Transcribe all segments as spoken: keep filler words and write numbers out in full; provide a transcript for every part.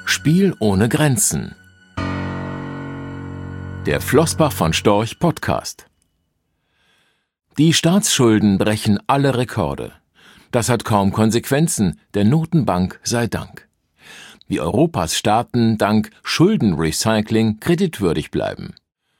Spiel ohne Grenzen. Der Flossbach von Storch Podcast. Die Staatsschulden brechen alle Rekorde. Das hat kaum Konsequenzen, der Notenbank sei Dank. Wie Europas Staaten dank Schuldenrecycling kreditwürdig bleiben.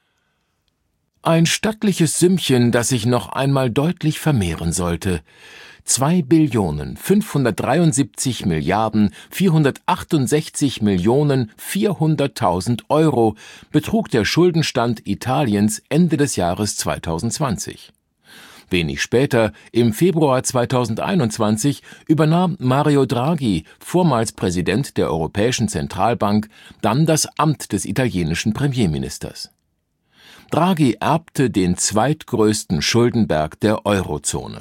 Ein stattliches Sümmchen, das sich noch einmal deutlich vermehren sollte. Zwei Billionen fünfhundertdreiundsiebzig Milliarden vierhundertachtundsechzig Millionen vierhunderttausend Euro betrug der Schuldenstand Italiens Ende des Jahres zweitausendzwanzig. Wenig später, im Februar zweitausendeinundzwanzig, übernahm Mario Draghi, vormals Präsident der Europäischen Zentralbank, dann das Amt des italienischen Premierministers. Draghi erbte den zweitgrößten Schuldenberg der Eurozone.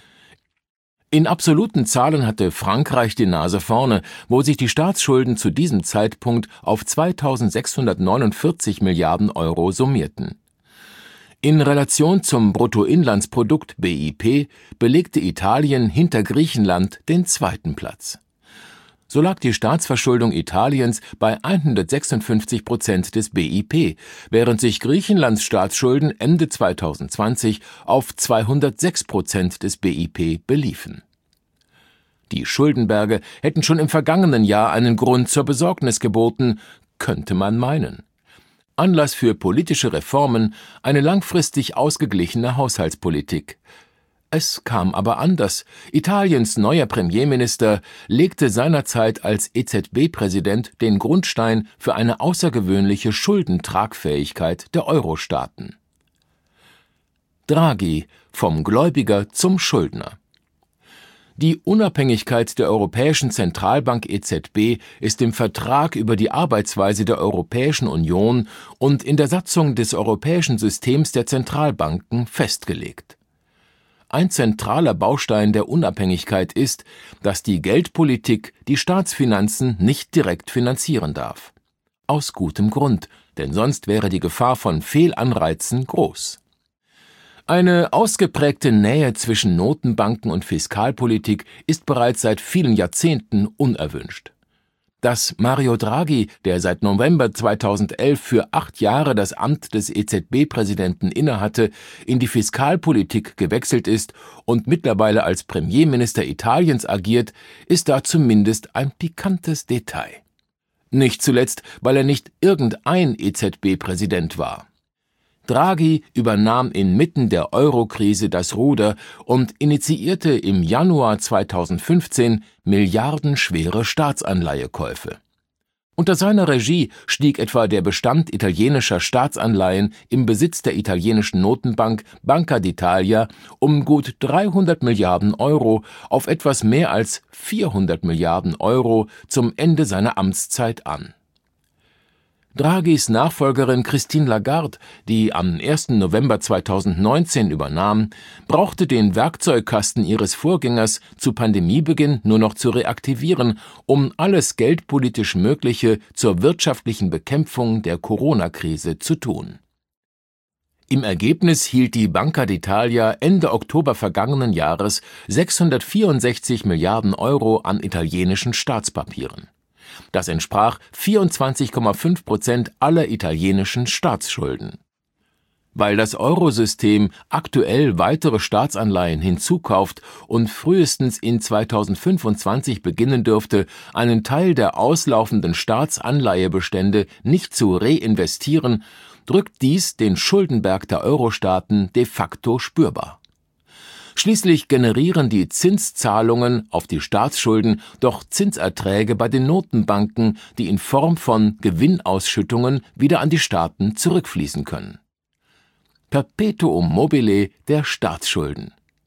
In absoluten Zahlen hatte Frankreich die Nase vorne, wo sich die Staatsschulden zu diesem Zeitpunkt auf zweitausendsechshundertneunundvierzig Milliarden Euro summierten. In Relation zum Bruttoinlandsprodukt B I P belegte Italien hinter Griechenland den zweiten Platz. So lag die Staatsverschuldung Italiens bei hundertsechsundfünfzig Prozent des B I P, während sich Griechenlands Staatsschulden Ende zweitausendzwanzig auf zweihundertsechs Prozent des B I P beliefen. Die Schuldenberge hätten schon im vergangenen Jahr einen Grund zur Besorgnis geboten, könnte man meinen. Anlass für politische Reformen, eine langfristig ausgeglichene Haushaltspolitik. Es kam aber anders. Italiens neuer Premierminister legte seinerzeit als E Z B-Präsident den Grundstein für eine außergewöhnliche Schuldentragfähigkeit der Euro-Staaten. Draghi, vom Gläubiger zum Schuldner. Die Unabhängigkeit der Europäischen Zentralbank E Z B ist im Vertrag über die Arbeitsweise der Europäischen Union und in der Satzung des europäischen Systems der Zentralbanken festgelegt. Ein zentraler Baustein der Unabhängigkeit ist, dass die Geldpolitik die Staatsfinanzen nicht direkt finanzieren darf. Aus gutem Grund, denn sonst wäre die Gefahr von Fehlanreizen groß. Eine ausgeprägte Nähe zwischen Notenbanken und Fiskalpolitik ist bereits seit vielen Jahrzehnten unerwünscht. Dass Mario Draghi, der seit November zweitausendelf für acht Jahre das Amt des E Z B-Präsidenten innehatte, in die Fiskalpolitik gewechselt ist und mittlerweile als Premierminister Italiens agiert, ist da zumindest ein pikantes Detail. Nicht zuletzt, weil er nicht irgendein E Z B-Präsident war. Draghi übernahm inmitten der Euro-Krise das Ruder und initiierte im Januar zweitausendfünfzehn milliardenschwere Staatsanleihekäufe. Unter seiner Regie stieg etwa der Bestand italienischer Staatsanleihen im Besitz der italienischen Notenbank Banca d'Italia um gut dreihundert Milliarden Euro auf etwas mehr als vierhundert Milliarden Euro zum Ende seiner Amtszeit an. Draghis Nachfolgerin Christine Lagarde, die am ersten November zweitausendneunzehn übernahm, brauchte den Werkzeugkasten ihres Vorgängers zu Pandemiebeginn nur noch zu reaktivieren, um alles geldpolitisch Mögliche zur wirtschaftlichen Bekämpfung der Corona-Krise zu tun. Im Ergebnis hielt die Banca d'Italia Ende Oktober vergangenen Jahres sechshundertvierundsechzig Milliarden Euro an italienischen Staatspapieren. Das entsprach vierundzwanzig Komma fünf Prozent aller italienischen Staatsschulden. Weil das Eurosystem aktuell weitere Staatsanleihen hinzukauft und frühestens in zweitausendfünfundzwanzig beginnen dürfte, einen Teil der auslaufenden Staatsanleihebestände nicht zu reinvestieren, drückt dies den Schuldenberg der Euro-Staaten de facto spürbar. Schließlich generieren die Zinszahlungen auf die Staatsschulden doch Zinserträge bei den Notenbanken, die in Form von Gewinnausschüttungen wieder an die Staaten zurückfließen können. Perpetuum mobile der Staatsschulden.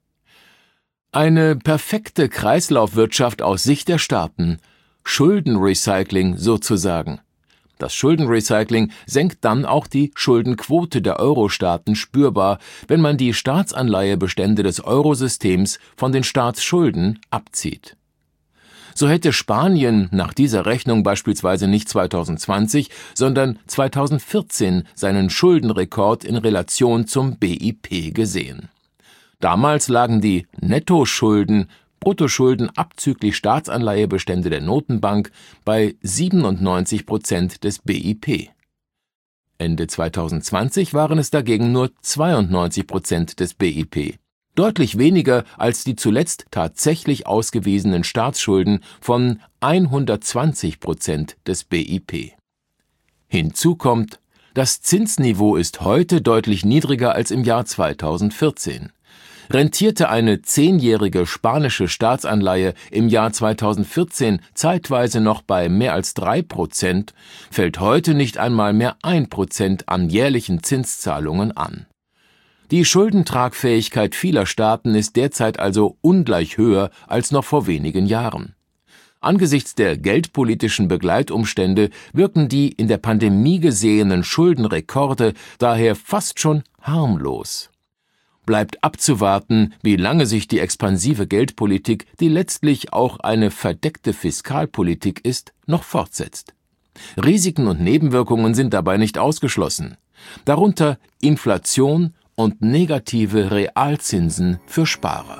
Eine perfekte Kreislaufwirtschaft aus Sicht der Staaten, Schuldenrecycling sozusagen. Das Schuldenrecycling senkt dann auch die Schuldenquote der Euro-Staaten spürbar, wenn man die Staatsanleihebestände des Eurosystems von den Staatsschulden abzieht. So hätte Spanien nach dieser Rechnung beispielsweise nicht zweitausendzwanzig, sondern zweitausendvierzehn seinen Schuldenrekord in Relation zum B I P gesehen. Damals lagen die Nettoschulden Bruttoschulden abzüglich Staatsanleihebestände der Notenbank bei siebenundneunzig Prozent des B I P. Ende zweitausendzwanzig waren es dagegen nur zweiundneunzig Prozent des B I P, deutlich weniger als die zuletzt tatsächlich ausgewiesenen Staatsschulden von hundertzwanzig Prozent des B I P. Hinzu kommt, das Zinsniveau ist heute deutlich niedriger als im Jahr zweitausendvierzehn. Rentierte eine zehnjährige spanische Staatsanleihe im Jahr zweitausendvierzehn zeitweise noch bei mehr als drei Prozent, fällt heute nicht einmal mehr ein Prozent an jährlichen Zinszahlungen an. Die Schuldentragfähigkeit vieler Staaten ist derzeit also ungleich höher als noch vor wenigen Jahren. Angesichts der geldpolitischen Begleitumstände wirken die in der Pandemie gesehenen Schuldenrekorde daher fast schon harmlos. Bleibt abzuwarten, wie lange sich die expansive Geldpolitik, die letztlich auch eine verdeckte Fiskalpolitik ist, noch fortsetzt. Risiken und Nebenwirkungen sind dabei nicht ausgeschlossen. Darunter Inflation und negative Realzinsen für Sparer.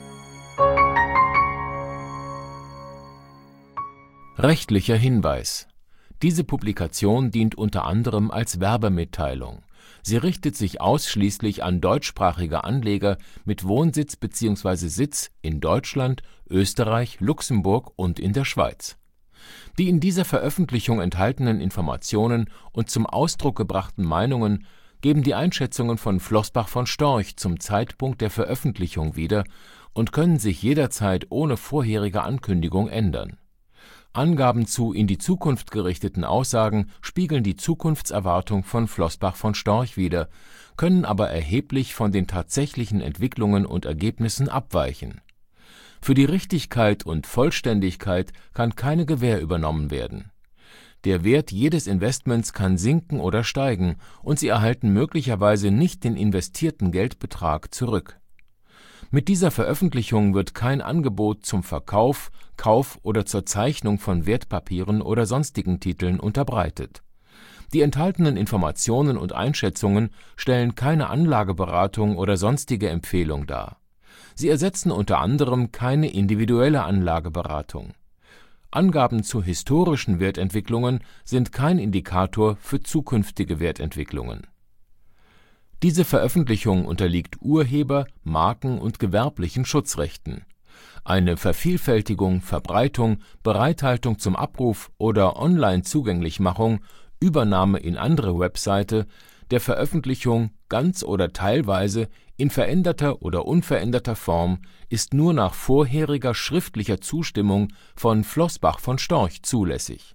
Rechtlicher Hinweis: Diese Publikation dient unter anderem als Werbemitteilung. Sie richtet sich ausschließlich an deutschsprachige Anleger mit Wohnsitz bzw. Sitz in Deutschland, Österreich, Luxemburg und in der Schweiz. Die in dieser Veröffentlichung enthaltenen Informationen und zum Ausdruck gebrachten Meinungen geben die Einschätzungen von Flossbach von Storch zum Zeitpunkt der Veröffentlichung wieder und können sich jederzeit ohne vorherige Ankündigung ändern. Angaben zu in die Zukunft gerichteten Aussagen spiegeln die Zukunftserwartung von Flossbach von Storch wider, können aber erheblich von den tatsächlichen Entwicklungen und Ergebnissen abweichen. Für die Richtigkeit und Vollständigkeit kann keine Gewähr übernommen werden. Der Wert jedes Investments kann sinken oder steigen, und Sie erhalten möglicherweise nicht den investierten Geldbetrag zurück. Mit dieser Veröffentlichung wird kein Angebot zum Verkauf, Kauf oder zur Zeichnung von Wertpapieren oder sonstigen Titeln unterbreitet. Die enthaltenen Informationen und Einschätzungen stellen keine Anlageberatung oder sonstige Empfehlung dar. Sie ersetzen unter anderem keine individuelle Anlageberatung. Angaben zu historischen Wertentwicklungen sind kein Indikator für zukünftige Wertentwicklungen. Diese Veröffentlichung unterliegt Urheber-, Marken- und gewerblichen Schutzrechten. Eine Vervielfältigung, Verbreitung, Bereithaltung zum Abruf oder Online-Zugänglichmachung, Übernahme in andere Webseite, der Veröffentlichung ganz oder teilweise in veränderter oder unveränderter Form ist nur nach vorheriger schriftlicher Zustimmung von Flossbach von Storch zulässig.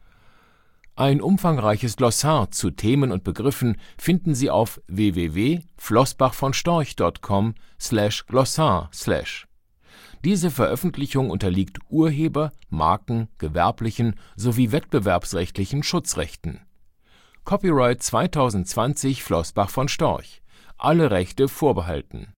Ein umfangreiches Glossar zu Themen und Begriffen finden Sie auf w w w punkt flossbachvonstorch punkt com slash glossar slash. Diese Veröffentlichung unterliegt Urheber-, Marken-, gewerblichen sowie wettbewerbsrechtlichen Schutzrechten. Copyright zweitausendzwanzig Flossbach von Storch. Alle Rechte vorbehalten.